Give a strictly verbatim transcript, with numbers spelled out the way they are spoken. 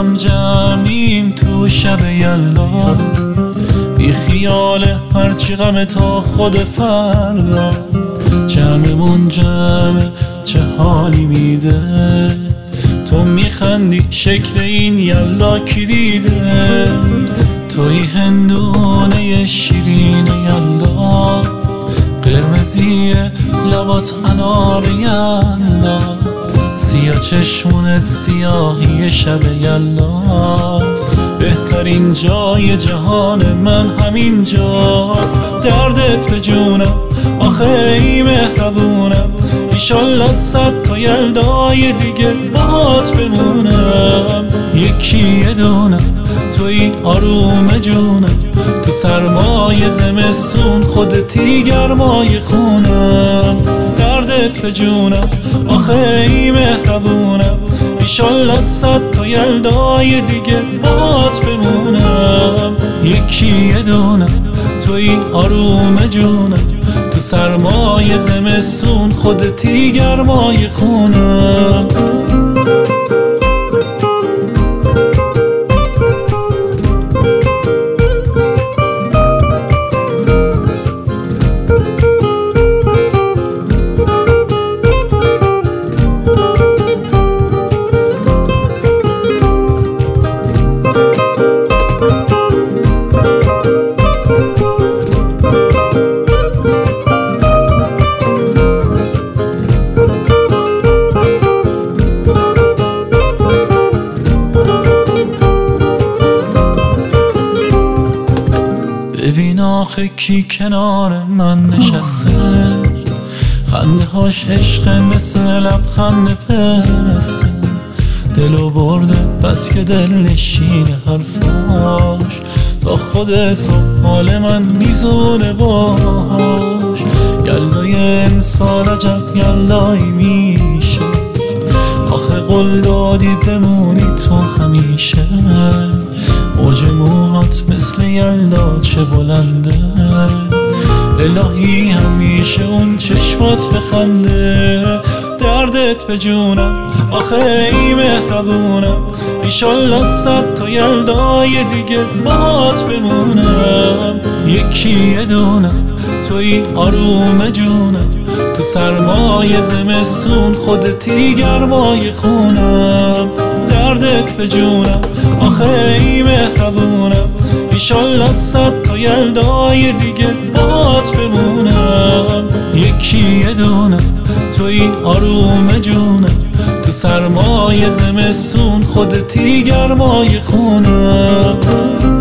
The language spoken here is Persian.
هم جمعیم تو شب یلدا، بی خیال هرچی غم تا خود فردا. جمعمون جمع چه حالی میده، تو میخندی شکل این یلدا کی دیده. توی هندونه شیرین یلدا، قرمزی لبات انار یلدا، سیاه چشمونت سیاهی شب یلداست. بهترین جای جهان من همین جاست. دردت به جونم آخه ای مهربونم، ایشالله صد تا یلدای دیگه باهات بمونم. یکی یه دونم توی آروم جونم، تو سرمای زمستون خودتی گرمای خونم. دردت به جونم آخه ای مهربونم، ایشالله صد تا یلدای دیگه باهات بمونم. یکی یه دونم توی آروم جونم، تو سرمای زمستون خودتی گرمای خونم. ببین آخه کی کنار من نشسته، خنده هاش عشق مثل لبخند پسته. دلو برده بس که دل نشین حرفاش، تا خود صبح حال من میزونه باش. یلدای امسال عجب یلدایی میشه، آخه قول دادی بمونی تو همیشه. موج موهات مثل یلدا چه بلنده، الهی همیشه اون چشمات بخنده. دردت به جونم آخه ای مهربونم، ایشالله صد تا یلدای دیگه باهات بمونم. یکی یه دونم توی آروم جونم، تو سرمای زمستون خودتی گرمای خونم. دردت به جونم آخه ای مهربونم، ایشالله صد تا یلدای دیگه باهات بمونم. یکی یه دونم توی آروم جونم، تو سرمای زمستون خودتی گرمای خونم.